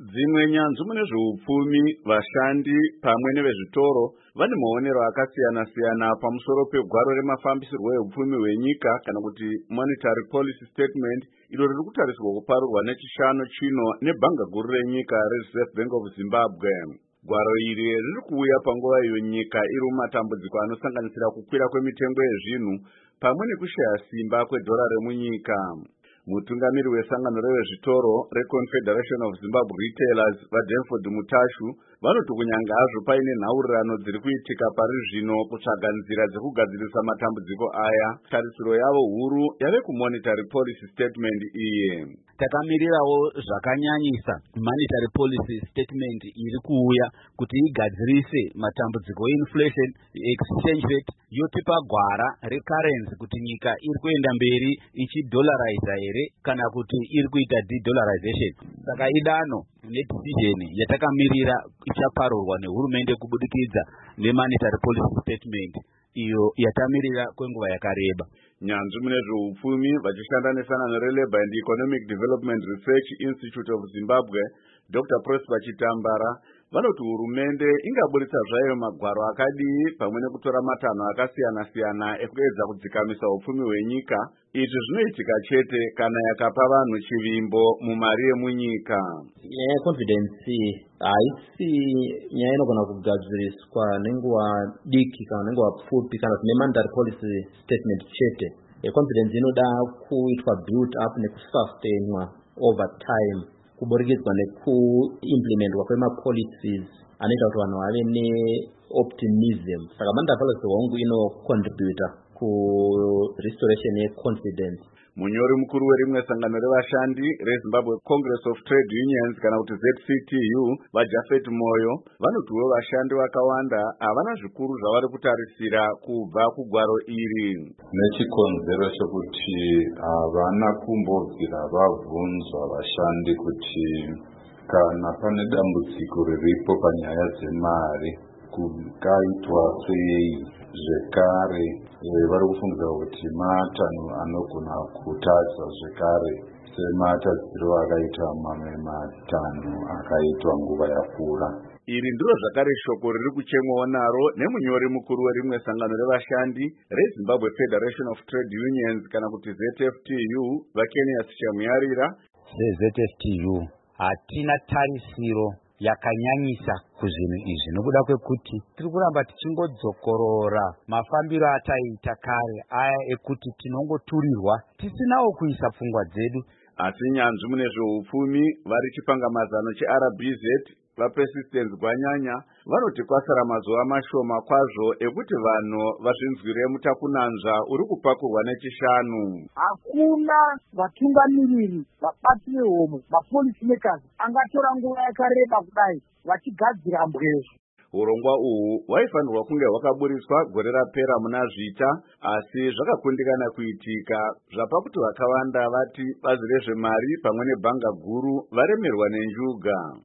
Dzimwe nyanzvi mune zveupfumi, vashandi pamwe nevezvitoro vane maonero akasiyana-siyana pamusoro pegwaro remafambisirwo eupfumi hwenyika kana kuti monetary policy statement, iro riri kutarisirwa kuparurwa nechishanu chino nebhanga guru renyika reReserve Bank of Zimbabwe. Gwaro iri riri kuuya panguva iyo nyika iri mumatambudziko anosanganisira kukwira kwemitengo yezvinhu pamwe nekushaya simba kwedhora remunyika. Mutungamiri wesangano revezvitoro reConfederation of Zimbabwe Retailers vaDenford Mutashu vanoti kunyanga hazvo paine nhaurirano dziri kuitika pari zvino kutsvaga nzira dzekugadzirisa matambudziko aya, tarisiro yavo huru yave kumonetary policy statement iye. Takamirirawo zvakanyanyisa monetary policy statement iri kuuya kuti igadzirise matambudziko inflation, exchange rate, yotipa gwara recurrency kuti nyika iri kuenda mberi ichidollariza here kana kuti iri kuita de-dollarization. Saka idano nedecision yatakamirira ichaparurwa nehurumende kubudikidza nemonetary policy statement iyo yatamirira kwenguva yakareba. Nyanzvi mune zveupfumi vachishanda nesangano reLabour and Economic Development Research Institute of Zimbabwe, Dr. Prosper Chitambara, vanoti hurumende ingaburitsa zvayo magwaro akadii pamwe nekutora matanho akasiyana-siyana ekuedza kudzikamisa upfumi hwenyika. Izvi zvinoitika chete kana yakapa vanhu chivimbo mumari yemunyika. Nyaya yeconfidence haisi nyaya inogona kugadziriswa nenguva diki kana nenguva pfupi kana kuti nemonetary policy statement chete. Confidence inoda kuitwa build up nekusustainwa over time kuburikidzwa nekuimplementwa kwemapolicies anoita kuti vanhu vave neoptimism. Saka monetary policy hongu inocontributa kurestoration yeconfidence. Munyori mukuru werimwe sangano revashandi reZimbabwe Congress of Trade Unions kana kuti ZCTU vaJafet Moyo vanotiwo vashandi vakawanda havana zvikuru zvavari kutarisira kubva kugwaro iri. Nechikonzero chokuti havana kumbobvira vabvunzwa vashandi kuti kana pane dambudziko riripo panyaya dzemari kungaitwa sei. Zvekare vari kufungidzira kuti matanho anogona kutadza zvekare sematadziro akaita mamwe matanho akaitwa nguva yakura. Iri ndiro zvakare shoko riri kuchemwawo naro nemunyori mukuru werimwe sangano revashandi reZimbabwe Federation of Trade Unions kana kuti ZFTU vaKenias Chamuyarira. ZFTU hatina tarisiro yakanyanyisa kuzvinhu izvi nokuda kwekuti tiri kuramba tichingodzokorora mafambiro ataita kare aya ekuti tinongoturirwa tisinawo kuisa pfungwa dzedu. Asi nyanzvi mune zveupfumi vari chipangamazano cheRBZ vaPersistence Gwanyanya vanoti kwasara mazuva mashoma kwazvo ekuti vanhu vazvinzwire mutakunanzva uri kupakurwa nechishanu. Hakuna vatungamiriri, vabati vehomwe, mapolicy makers angatora nguva yakareba kudai vachigadzira mbwezvo. Urongwa uhu hwaifanirwa kunge hwakaburiswa gore rapera muna Zvita, asi zvakakundikana kuitika zvapa kuti vakawanda vati bazi rezvemari pamwe nebhanga guru varemerwa nenjuga.